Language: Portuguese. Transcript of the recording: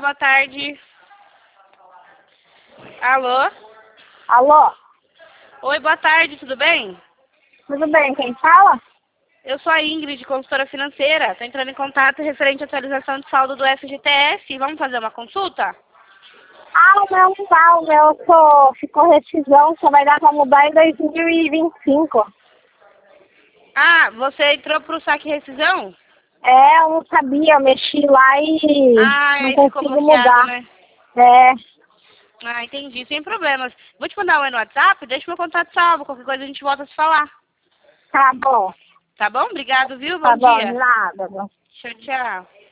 boa tarde. Alô? Alô? Oi, boa tarde, tudo bem? Tudo bem, quem fala? Eu sou a Ingrid, consultora financeira. Estou entrando em contato referente à atualização de saldo do FGTS. Vamos fazer uma consulta? Ah, o meu não dá, o meu ficou rescisão, só vai dar pra mudar em 2025. Ah, você entrou para o saque rescisão? É, eu não sabia, eu mexi lá e não Aí ficou consigo bloqueado, mudar. né? É, Ah, entendi, sem problemas. Vou te mandar um no WhatsApp, deixa meu contato salvo. Qualquer coisa a gente volta a se falar. tá bom, Tá bom? Obrigado, viu? Bom tá bom, de dia. nada. Tchau, tchau.